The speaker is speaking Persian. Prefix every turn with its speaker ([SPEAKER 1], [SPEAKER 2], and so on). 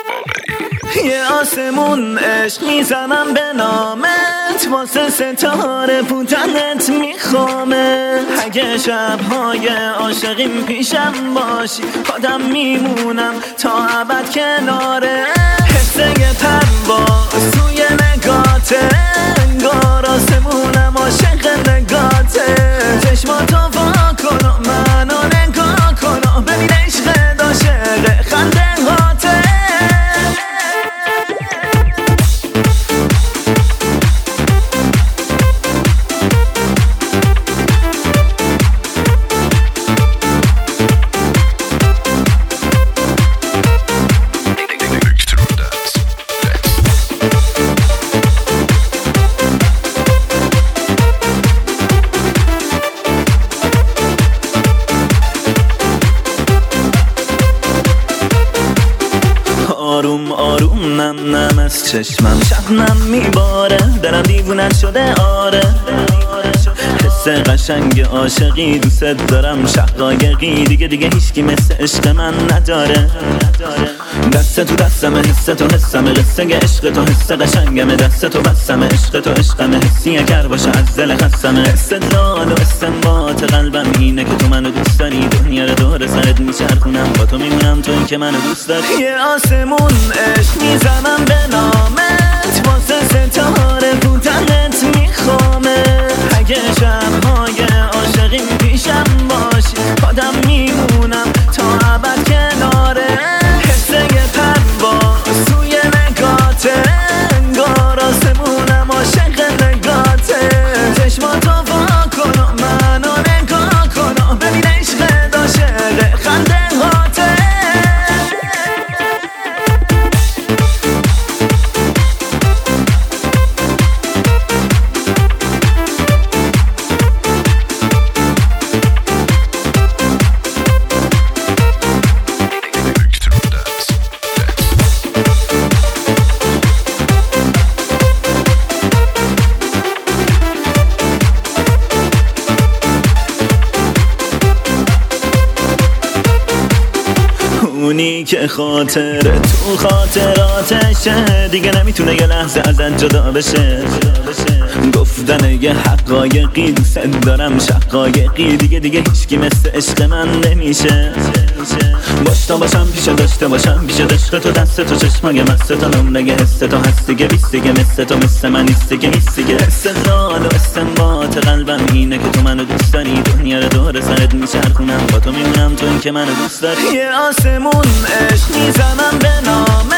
[SPEAKER 1] یه آسمون عشق میزنم به نامت، واسه ستاره بودنت میخوامه. اگه شبهای عاشقیم پیشم باشی، خودم میمونم تا ابد کناره. حسه پرواز توی نگاته، انگار آسمونم عاشق نگاته. چشماتو وا کن و منو نگاه کن و ببین عشق عاشق خنده هاته. آروم آروم نم نم از چشمم شبنم میباره، دلم دیوونت شده آره. حس قشنگ عاشقی دوست دارم، شقایقی دیگه هیچکی مثل عشق من نداره. دست تو دستمه، حس تو حسمه، قصه عشق تو حس قشنگمه. دست تو بستمه، عشق تو عشقمه، حسی اگر باشه از دل خستمه. استدلال و استنباط قلبم اینه که تو منو دوست داری، دنیا رو دور سرت میچرخونم، با تو میمونم تویی که منو دوست داری. یه آسمون عشق میزنم به نامت، واسه ستاره بودنت میخوامه. اگه شبهای عاشقیم پیشم باشی، خودم میمونم تا ابد کناره. حسه پرواز توی نگاته، انگار آسمونم عاشق نگاته. چشماتو وا کن و منو نگاه کن و ببین عشق عاشق خنده هاته. اونی که خاطره تو خاطراتشه، دیگه نمیتونه یه لحظه ازت جدا بشه. گفتن یه حقایقی دوست دارم، شقایقی دیگه هیچکی مثل عشق من نمیشه. باشتا باشم پیش داشته باشم پیش عشق تو، دست تو چشمای مست تو، نمره حس تو هست دیگه، بیست دیگه مثل تو مثل من نیست دیگه، نیست دیگه. استدلال و استنباط قلبم اینه که تو منو دوست داری، دنیا رو دور سرت میچرخونم، با تو میمونم تویی که منو دوست داری. یه آسمون عشق میزنم به نامت،